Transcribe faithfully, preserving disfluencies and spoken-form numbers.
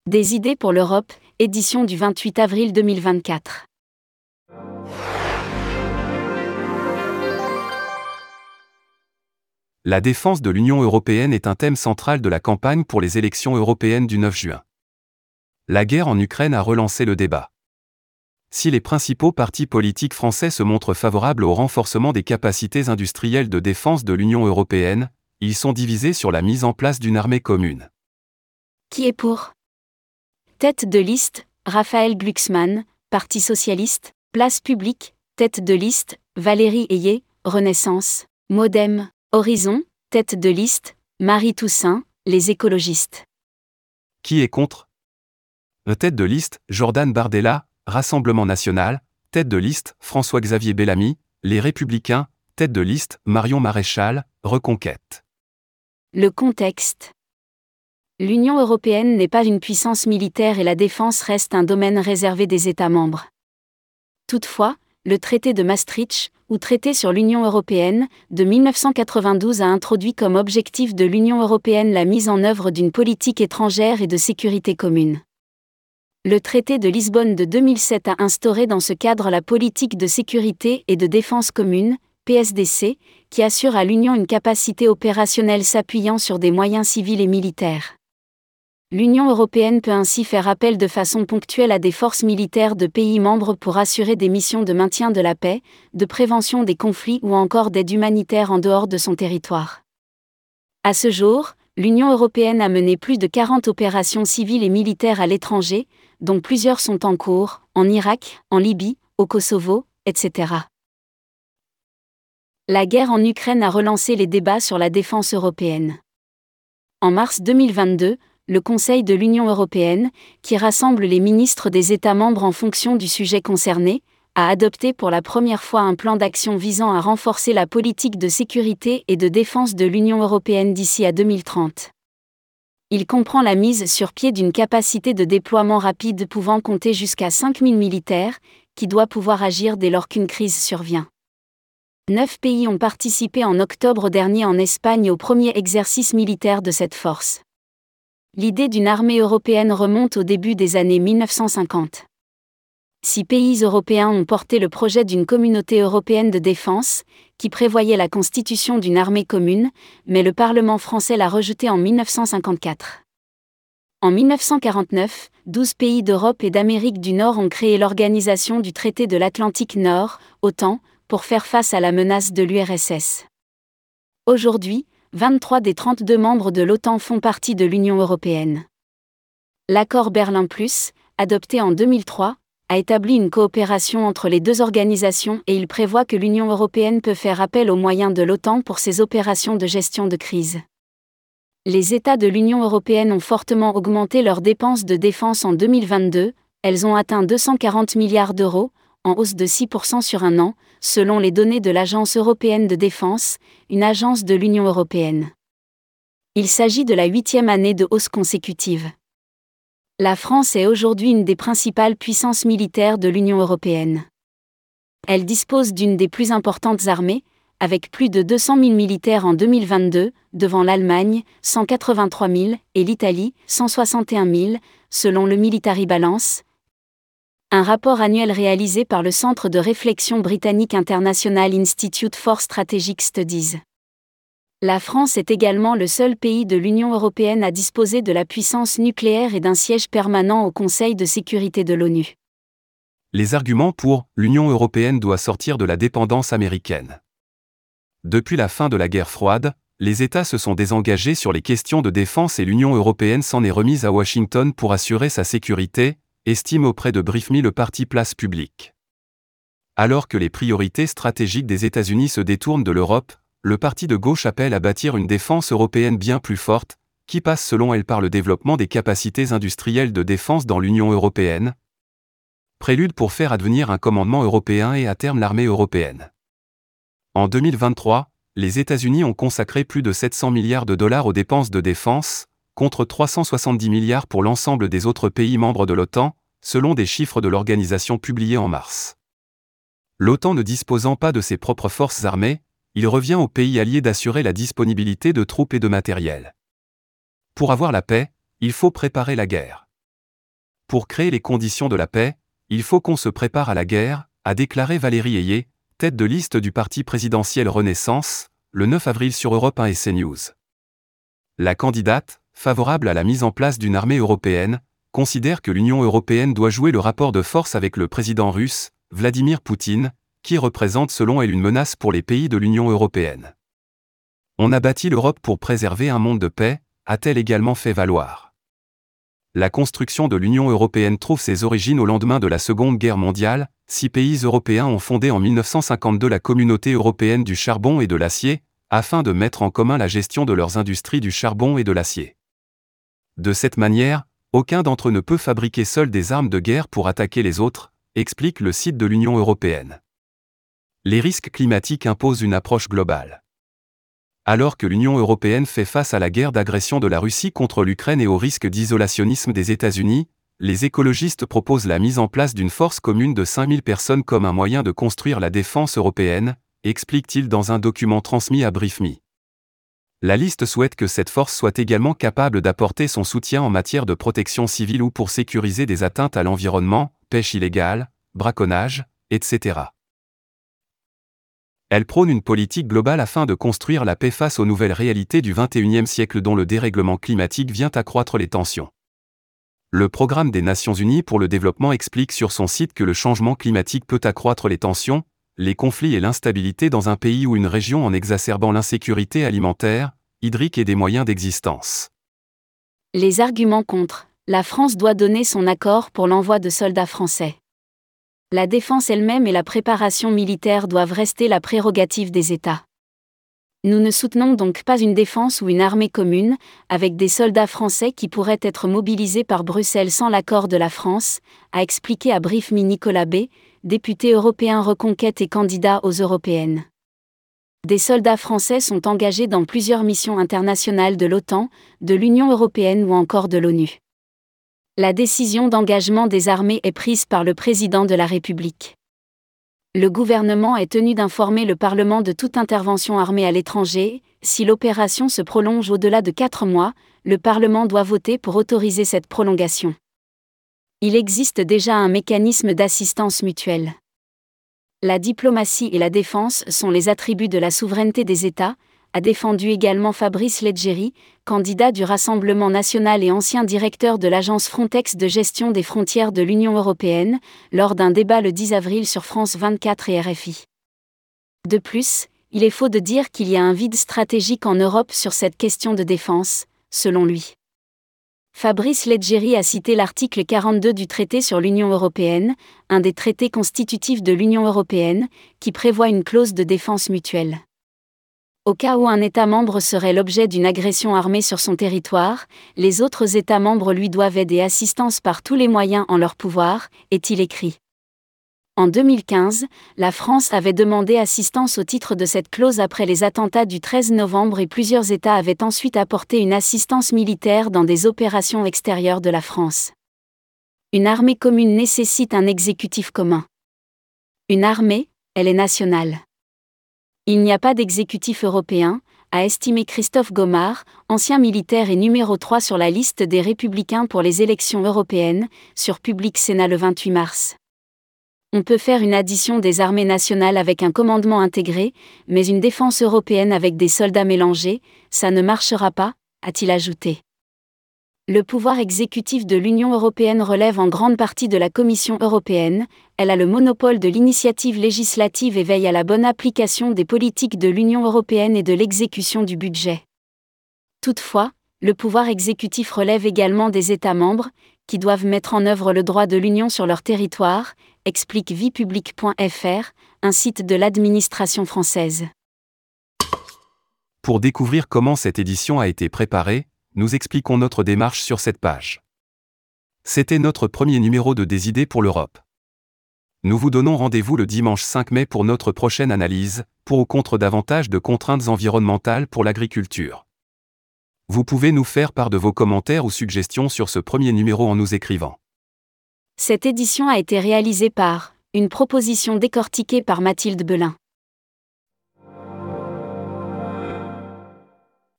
Des idées pour l'Europe, édition du vingt-huit avril deux mille vingt-quatre. La défense de l'Union européenne est un thème central de la campagne pour les élections européennes du neuf juin. La guerre en Ukraine a relancé le débat. Si les principaux partis politiques français se montrent favorables au renforcement des capacités industrielles de défense de l'Union européenne, ils sont divisés sur la mise en place d'une armée commune. Qui est pour ? Tête de liste, Raphaël Glucksmann, Parti socialiste, Place publique, tête de liste, Valérie Ayé, Renaissance, Modem, Horizon, tête de liste, Marie Toussaint, les écologistes. Qui est contre ? Le tête de liste, Jordan Bardella, Rassemblement national, tête de liste, François-Xavier Bellamy, les Républicains, tête de liste, Marion Maréchal, Reconquête. Le contexte. L'Union européenne n'est pas une puissance militaire et la défense reste un domaine réservé des États membres. Toutefois, le traité de Maastricht, ou traité sur l'Union européenne, de mille neuf cent quatre-vingt-douze a introduit comme objectif de l'Union européenne la mise en œuvre d'une politique étrangère et de sécurité commune. Le traité de Lisbonne de deux mille sept a instauré dans ce cadre la politique de sécurité et de défense commune, P S D C, qui assure à l'Union une capacité opérationnelle s'appuyant sur des moyens civils et militaires. L'Union européenne peut ainsi faire appel de façon ponctuelle à des forces militaires de pays membres pour assurer des missions de maintien de la paix, de prévention des conflits ou encore d'aide humanitaire en dehors de son territoire. À ce jour, l'Union européenne a mené plus de quarante opérations civiles et militaires à l'étranger, dont plusieurs sont en cours, en Irak, en Libye, au Kosovo, et cetera. La guerre en Ukraine a relancé les débats sur la défense européenne. En mars deux mille vingt-deux, le Conseil de l'Union européenne, qui rassemble les ministres des États membres en fonction du sujet concerné, a adopté pour la première fois un plan d'action visant à renforcer la politique de sécurité et de défense de l'Union européenne d'ici à deux mille trente. Il comprend la mise sur pied d'une capacité de déploiement rapide pouvant compter jusqu'à cinq mille militaires, qui doit pouvoir agir dès lors qu'une crise survient. Neuf pays ont participé en octobre dernier en Espagne au premier exercice militaire de cette force. L'idée d'une armée européenne remonte au début des années mille neuf cent cinquante. Six pays européens ont porté le projet d'une communauté européenne de défense, qui prévoyait la constitution d'une armée commune, mais le Parlement français l'a rejeté en mille neuf cent cinquante-quatre. En mille neuf cent quarante-neuf, douze pays d'Europe et d'Amérique du Nord ont créé l'Organisation du traité de l'Atlantique Nord, OTAN, pour faire face à la menace de l'U R S S. Aujourd'hui, vingt-trois des trente-deux membres de l'OTAN font partie de l'Union européenne. L'accord Berlin Plus, adopté en deux mille trois, a établi une coopération entre les deux organisations et il prévoit que l'Union européenne peut faire appel aux moyens de l'OTAN pour ses opérations de gestion de crise. Les États de l'Union européenne ont fortement augmenté leurs dépenses de défense en deux mille vingt-deux, elles ont atteint deux cent quarante milliards d'euros, en hausse de six pour cent sur un an, selon les données de l'Agence européenne de défense, une agence de l'Union européenne. Il s'agit de la huitième année de hausse consécutive. La France est aujourd'hui une des principales puissances militaires de l'Union européenne. Elle dispose d'une des plus importantes armées, avec plus de deux cent mille militaires en deux mille vingt-deux, devant l'Allemagne, cent quatre-vingt-trois mille, et l'Italie, cent soixante et un mille, selon le Military Balance. Un rapport annuel réalisé par le Centre de réflexion britannique International Institute for Strategic Studies. La France est également le seul pays de l'Union européenne à disposer de la puissance nucléaire et d'un siège permanent au Conseil de sécurité de l'ONU. Les arguments pour « l'Union européenne doit sortir de la dépendance américaine ». Depuis la fin de la guerre froide, les États se sont désengagés sur les questions de défense et l'Union européenne s'en est remise à Washington pour assurer sa sécurité, estime auprès de Brief Me le parti Place publique. Alors que les priorités stratégiques des États-Unis se détournent de l'Europe, le parti de gauche appelle à bâtir une défense européenne bien plus forte, qui passe selon elle par le développement des capacités industrielles de défense dans l'Union européenne. Prélude pour faire advenir un commandement européen et à terme l'armée européenne. En deux mille vingt-trois, les États-Unis ont consacré plus de sept cents milliards de dollars aux dépenses de défense, contre trois cent soixante-dix milliards pour l'ensemble des autres pays membres de l'OTAN, selon des chiffres de l'organisation publiés en mars. L'OTAN ne disposant pas de ses propres forces armées, il revient aux pays alliés d'assurer la disponibilité de troupes et de matériel. Pour avoir la paix, il faut préparer la guerre. Pour créer les conditions de la paix, il faut qu'on se prépare à la guerre, a déclaré Valérie Ayé, tête de liste du parti présidentiel Renaissance, le neuf avril sur Europe un et CNews. La candidate, favorable à la mise en place d'une armée européenne, considère que l'Union européenne doit jouer le rapport de force avec le président russe, Vladimir Poutine, qui représente selon elle une menace pour les pays de l'Union européenne. On a bâti l'Europe pour préserver un monde de paix, a-t-elle également fait valoir. La construction de l'Union européenne trouve ses origines au lendemain de la Seconde Guerre mondiale. Six pays européens ont fondé en mille neuf cent cinquante-deux la Communauté européenne du charbon et de l'acier, afin de mettre en commun la gestion de leurs industries du charbon et de l'acier. De cette manière, aucun d'entre eux ne peut fabriquer seul des armes de guerre pour attaquer les autres, explique le site de l'Union européenne. Les risques climatiques imposent une approche globale. Alors que l'Union européenne fait face à la guerre d'agression de la Russie contre l'Ukraine et au risque d'isolationnisme des États-Unis, les écologistes proposent la mise en place d'une force commune de cinq mille personnes comme un moyen de construire la défense européenne, explique-t-il dans un document transmis à BriefMe. La liste souhaite que cette force soit également capable d'apporter son soutien en matière de protection civile ou pour sécuriser des atteintes à l'environnement, pêche illégale, braconnage, et cetera. Elle prône une politique globale afin de construire la paix face aux nouvelles réalités du vingt et unième siècle dont le dérèglement climatique vient accroître les tensions. Le Programme des Nations Unies pour le développement explique sur son site que le changement climatique peut accroître les tensions, les conflits et l'instabilité dans un pays ou une région en exacerbant l'insécurité alimentaire, hydrique et des moyens d'existence. Les arguments contre. La France doit donner son accord pour l'envoi de soldats français. La défense elle-même et la préparation militaire doivent rester la prérogative des États. Nous ne soutenons donc pas une défense ou une armée commune, avec des soldats français qui pourraient être mobilisés par Bruxelles sans l'accord de la France, a expliqué à BriefMe Nicolas B., député européen Reconquête et candidat aux européennes. Des soldats français sont engagés dans plusieurs missions internationales de l'OTAN, de l'Union européenne ou encore de l'ONU. La décision d'engagement des armées est prise par le président de la République. Le gouvernement est tenu d'informer le Parlement de toute intervention armée à l'étranger. Si l'opération se prolonge au-delà de quatre mois, le Parlement doit voter pour autoriser cette prolongation. Il existe déjà un mécanisme d'assistance mutuelle. La diplomatie et la défense sont les attributs de la souveraineté des États, a défendu également Fabrice Leggeri, candidat du Rassemblement national et ancien directeur de l'agence Frontex de gestion des frontières de l'Union européenne, lors d'un débat le dix avril sur France vingt-quatre et R F I. De plus, il est faux de dire qu'il y a un vide stratégique en Europe sur cette question de défense, selon lui. Fabrice Leggeri a cité l'article quarante-deux du traité sur l'Union européenne, un des traités constitutifs de l'Union européenne, qui prévoit une clause de défense mutuelle. Au cas où un État membre serait l'objet d'une agression armée sur son territoire, les autres États membres lui doivent aide et assistance par tous les moyens en leur pouvoir, est-il écrit. En deux mille quinze, la France avait demandé assistance au titre de cette clause après les attentats du treize novembre et plusieurs États avaient ensuite apporté une assistance militaire dans des opérations extérieures de la France. Une armée commune nécessite un exécutif commun. Une armée, elle est nationale. Il n'y a pas d'exécutif européen, a estimé Christophe Gomard, ancien militaire et numéro trois sur la liste des Républicains pour les élections européennes, sur Public Sénat le vingt-huit mars. On peut faire une addition des armées nationales avec un commandement intégré, mais une défense européenne avec des soldats mélangés, ça ne marchera pas, a-t-il ajouté. Le pouvoir exécutif de l'Union européenne relève en grande partie de la Commission européenne, elle a le monopole de l'initiative législative et veille à la bonne application des politiques de l'Union européenne et de l'exécution du budget. Toutefois, le pouvoir exécutif relève également des États membres, qui doivent mettre en œuvre le droit de l'Union sur leur territoire, explique vie publique point f r, un site de l'administration française. Pour découvrir comment cette édition a été préparée, nous expliquons notre démarche sur cette page. C'était notre premier numéro de Des idées pour l'Europe. Nous vous donnons rendez-vous le dimanche cinq mai pour notre prochaine analyse, pour ou contre davantage de contraintes environnementales pour l'agriculture. Vous pouvez nous faire part de vos commentaires ou suggestions sur ce premier numéro en nous écrivant. Cette édition a été réalisée par une proposition décortiquée par Mathilde Belin.